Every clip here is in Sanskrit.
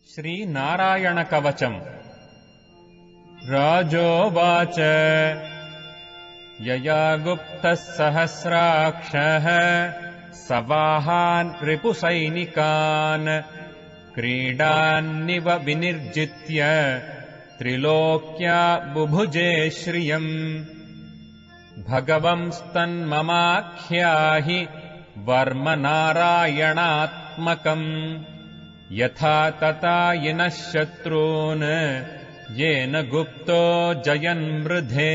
श्रीनारायणकवचम्। राजोवाच यया गुप्तः सहस्राक्षः सवाहान् रिपुसैनिकान् क्रीडान्निव विनिर्जित्य त्रिलोक्या बुभुजे श्रियम्। भगवंस्तन्ममाख्याहि वर्म नारायणात्मकम् यथा तथा यिनः शत्रून् येन गुप्तो जयन्मृधे।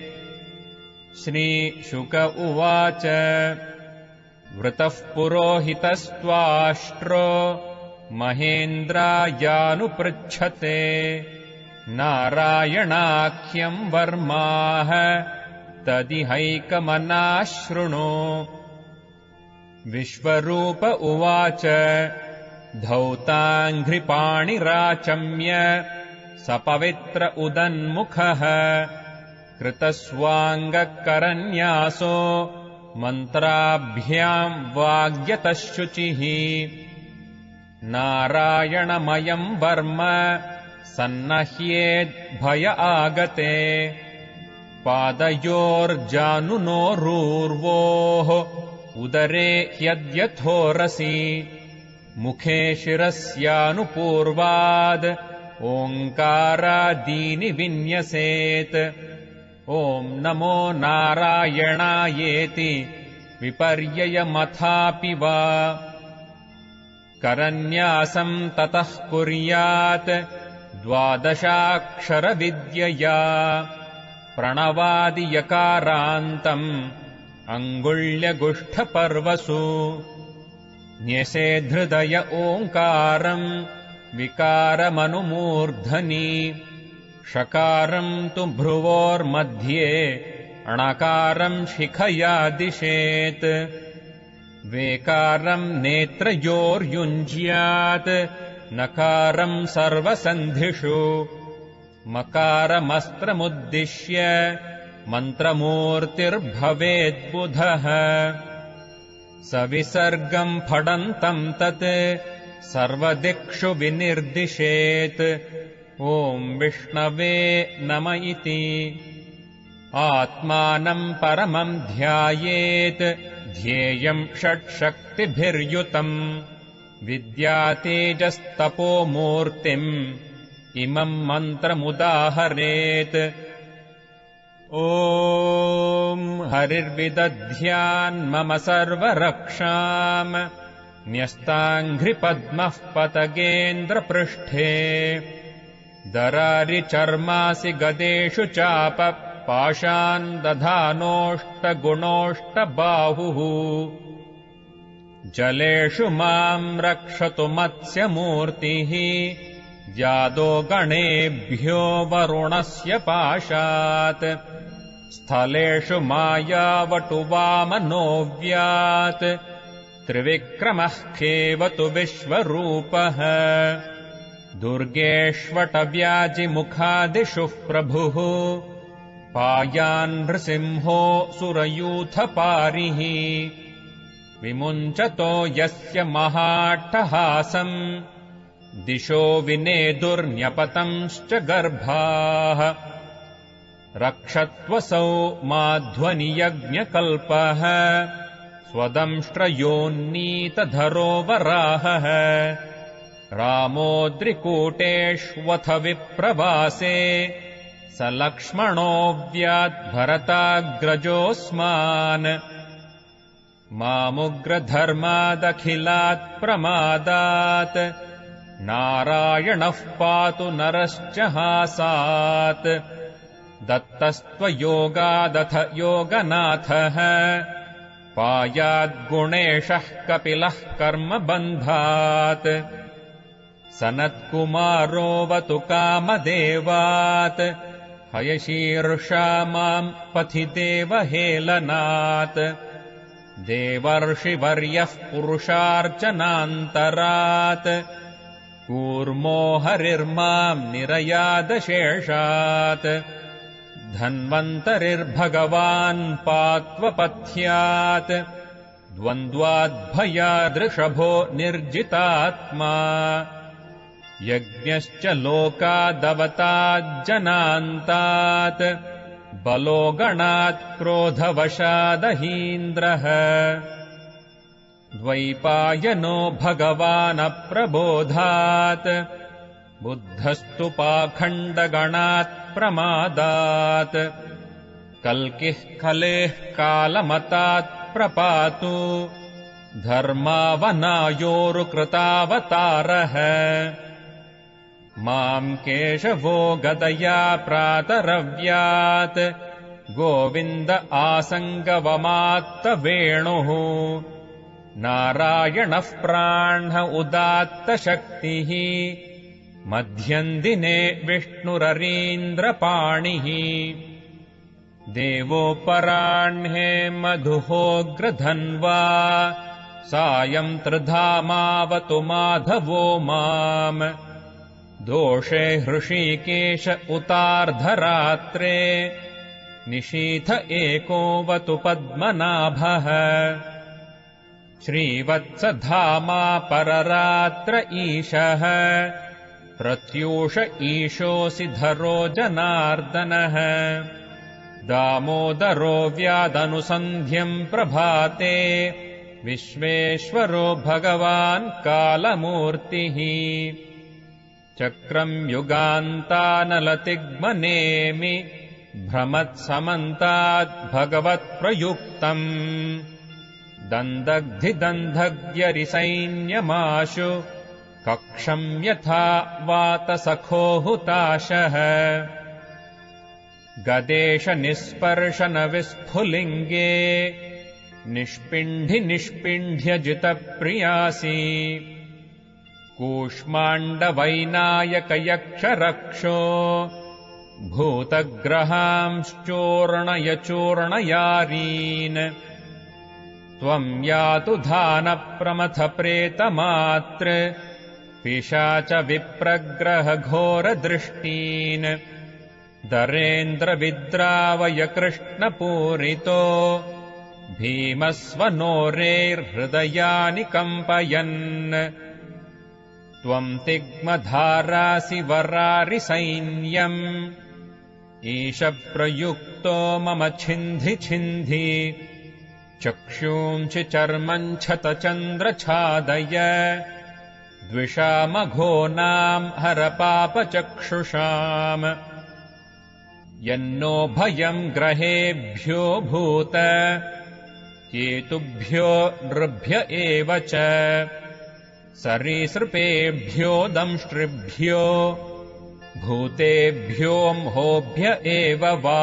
श्रीशुक उवाच वृतः पुरोहितस्त्वाष्ट्रो महेन्द्रायानुपृच्छते नारायणाख्यम् वर्माः तदिहैकमनाः शृणु। विश्वरूप उवाच धौताङ्घ्रिपाणिराचम्य सपवित्र उदन्मुखः कृतस्वाङ्गकरन्यासो मन्त्राभ्याम् वाग्यतः शुचिः। नारायणमयम् वर्म सन्नह्येद्भय आगते पादयोर्जानुनोरूर्वोः उदरे ह्यद्यथोरसि मुखे शिरस्यानुपूर्वाद् ओङ्कारादीनि विन्यसेत्। ॐ नमो नारायणायेति विपर्ययमथापि वा करन्यासम् ततः कुर्यात् द्वादशाक्षरविद्यया प्रणवादियकारान्तम् अङ्गुल्यगुष्ठपर्वसु न्यसेद्धृदय ओङ्कारम् विकारमनुमूर्धनि षकारम् तु भ्रुवोर्मध्ये णकारम् शिखया दिशेत् वेकारम् नेत्रयोर्युञ्ज्यात् नकारम् सर्वसन्धिषु मकारमस्त्रमुद्दिश्य मन्त्रमूर्तिर्भवेद्बुधः सविसर्गम् फडन्तम् तत् सर्वदिक्षु विनिर्दिशेत्। ॐ विष्णवे नम इति आत्मानम् परमम् ध्यायेत् ध्येयम् षट्शक्तिभिर्युतम् विद्यातेजस्तपोमूर्तिम् इमम् मन्त्रमुदाहरेत्। ॐ हरिर्विदध्यान्मम सर्वरक्षाम् न्यस्ताङ्घ्रिपद्मः पतगेन्द्रपृष्ठे दरारिचर्मासि गदेषु चाप पाशान् दधानोऽष्टगुणोऽष्टबाहुः जलेषु माम् रक्षतु मत्स्यमूर्तिः जादो गणेभ्यो वरुणस्य पाशात् स्थलेषु मायावटु वामनोऽव्यात् त्रिविक्रमः खेवतु विश्वरूपः दुर्गेष्वटव्याजिमुखादिषु प्रभुः पायान् नृसिंहो सुरयूथपारिः विमुञ्चतो यस्य महाट्टहासम् दिशो विनेदुर्न्यपतंश्च गर्भाः रक्षत्वसौ माध्वनियज्ञकल्पः स्वदंष्ट्रयोन्नीतधरो वराहः रामोऽद्रिकूटेष्वथ विप्रवासे स लक्ष्मणोऽव्याद्भरताग्रजोऽस्मान् मामुग्रधर्मादखिलात् प्रमादात् नारायणः पातु नरश्च हासात् दत्तस्त्वयोगादथ योगनाथः पायाद्गुणेशः कपिलः कर्मबन्धात् सनत्कुमारोऽवतु कामदेवात् हयशीर्षा माम् पथि देवहेलनात् देवर्षिवर्यः पुरुषार्चनान्तरात् कूर्मो हरिर्माम् निरयादशेषात् धन्वन्तरिर्भगवान् पात्वपथ्यात् द्वन्द्वाद्भयादृषभो निर्जितात्मा यज्ञश्च लोकादवताज्जनान्तात् बलो गणात् क्रोधवशादहीन्द्रः द्वैपायनो भगवानप्रबोधात् बुद्धस्तु पाखण्डगणात् प्रमादात् कल्किः खलेः कालमतात् प्रपातु धर्मावनायोरुकृतावतारः माम् केशवो गदया प्रातरव्यात् गोविन्द आसङ्गवमात्तवेणुः नारायणः प्राह्न उदात्तशक्तिः मध्यम् दिने विष्णुररीन्द्रपाणिः देवोपराह्णे मधुहोग्रधन्वा सायम् त्रिधामावतु माधवो माम् दोषे हृषीकेश उतार्धरात्रे निशीथ एकोऽवतु पद्मनाभः श्रीवत्सधामा पररात्र ईशः प्रत्यूष ईशोऽसि धरो जनार्दनः दामोदरो व्यादनुसन्ध्यम् प्रभाते विश्वेश्वरो भगवान् कालमूर्तिः चक्रम् युगान्तानलतिग्मनेमि भ्रमत्समन्ताद् भगवत्प्रयुक्तम् दन्दग्धिदन्धग्यरिसैन्यमाशु कक्षम् यथा वातसखो हुताशः गदेशनिस्पर्शनविस्फुलिङ्गे निष्पिण्ढ्यजितप्रियासि कूष्माण्डवैनायकयक्षरक्षो भूतग्रहांश्चूर्णयचूर्णयारीन् त्वम् यातु धानप्रमथप्रेतमात्र पिशाच विप्रग्रहघोरदृष्टीन् दरेन्द्रविद्रावय कृष्णपूरितो भीमस्वनोरेर्हृदयानि कम्पयन् त्वम् तिग्मधारासि वरारिसैन्यम् ईशप्रयुक्तो मम छिन्धि छिन्धि चक्षूंषि चर्मम् छतचन्द्रछादय द्विषामघोनाम् हरपापचक्षुषाम् यन्नो भयम् ग्रहेभ्यो भूत केतुभ्यो नृभ्य एव च सरीसृपेभ्यो दंष्ट्रिभ्यो भूतेभ्योऽम्होभ्य एव वा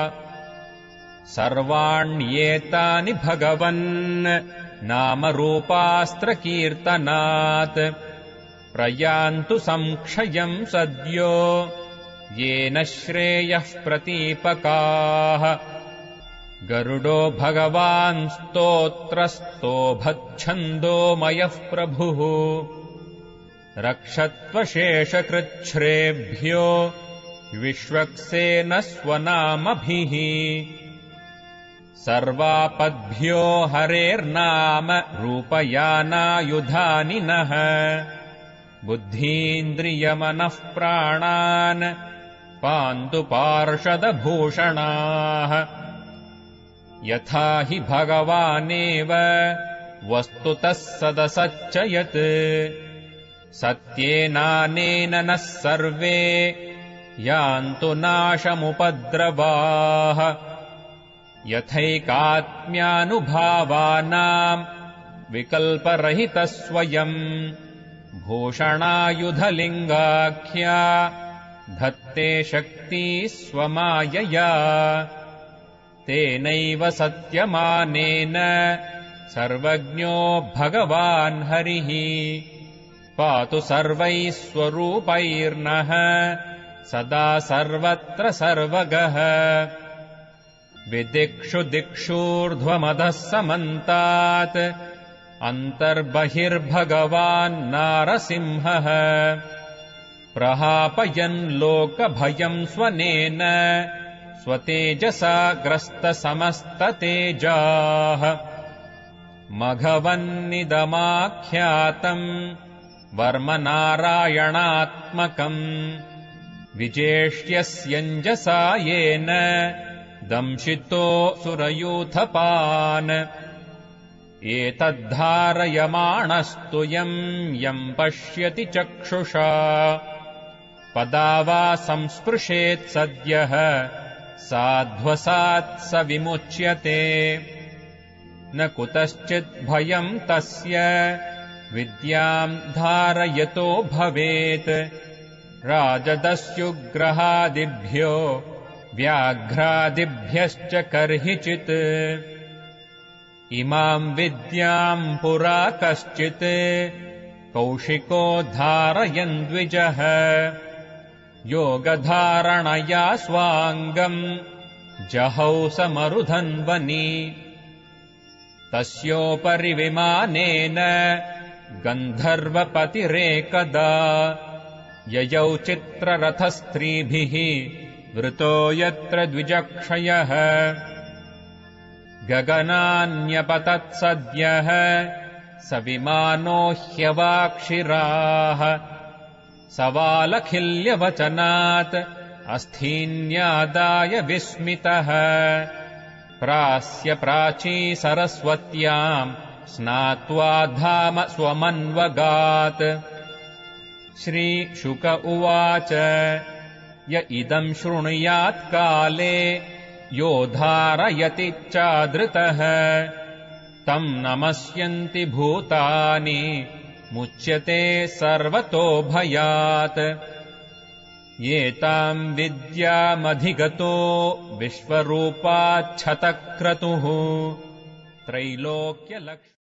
सर्वाण्येतानि भगवन् नामरूपास्त्रकीर्तनात् प्रयान्तु संक्षयम् सद्यो येन श्रेयः प्रतीपकाः गरुडो भगवान् स्तोत्रस्तोभच्छन्दोमयः प्रभुः रक्षत्वशेषकृच्छ्रेभ्यो विश्वक्सेनस्वनामभिः सर्वापद्भ्यो हरेर्नाम रूपयानायुधानि नः बुद्धीन्द्रियमनः प्राणान् पान्तु पार्षदभूषणाः यथा हि भगवानेव वस्तुतः सदसच्च यत् सत्येनानेन नः सर्वे यान्तु नाशमुपद्रवाः यथैकात्म्यानुभावानाम् विकल्परहितः स्वयम् भूषणायुधलिङ्गाख्या धत्ते शक्ति स्वमायया तेनैव सत्यमानेन सर्वज्ञो भगवान् हरिः पातु सर्वैः स्वरूपैर्नः सदा सर्वत्र सर्वगः विदिक्षु दिक्षूर्ध्वमधः समन्तात् अन्तर्बहिर्भगवान् नारसिंहः प्रहापयन् लोकभयम् स्वनेन स्वतेजसा ग्रस्तसमस्ततेजाः मघवन्निदमाख्यातम् वर्मनारायणात्मकम् विजेष्यस्यञ्जसा येन दंशितो सुरयूथपान् एतद्धारयमाणस्तु यम् पश्यति चक्षुषा पदा वा संस्पृशेत् सद्यः साध्वसात् स विमुच्यते न कुतश्चित् भयम् तस्य विद्याम् धारयतो भवेत् राजदस्युग्रहादिभ्यो व्याघ्रादिभ्यश्च कर्हिचित् इमाम् विद्याम् पुरा कश्चित् कौशिको धारयन् द्विजः योगधारणया स्वाङ्गम् जहौ समरुधन्वनि तस्योपरि विमानेन गन्धर्वपतिरेकदा ययौ चित्ररथस्त्रीभिः वृतो यत्र द्विजक्षयः गगनान्यपतत्सद्यः स विमानो ह्यवाक्षिराः सवालखिल्यवचनात् अस्थीन्यादाय विस्मितः प्रास्य प्राची सरस्वत्याम् स्नात्वा धाम स्वमन्वगात् श्रीशुक उवाच य इदम् शृणुयात् काले यो धारयति चादृतः तम् नमस्यन्ति भूतानि मुच्यते सर्वतो भयात् एताम् विद्यामधिगतो विश्वरूपाच्छतक्रतुः त्रैलोक्यलक्ष्मी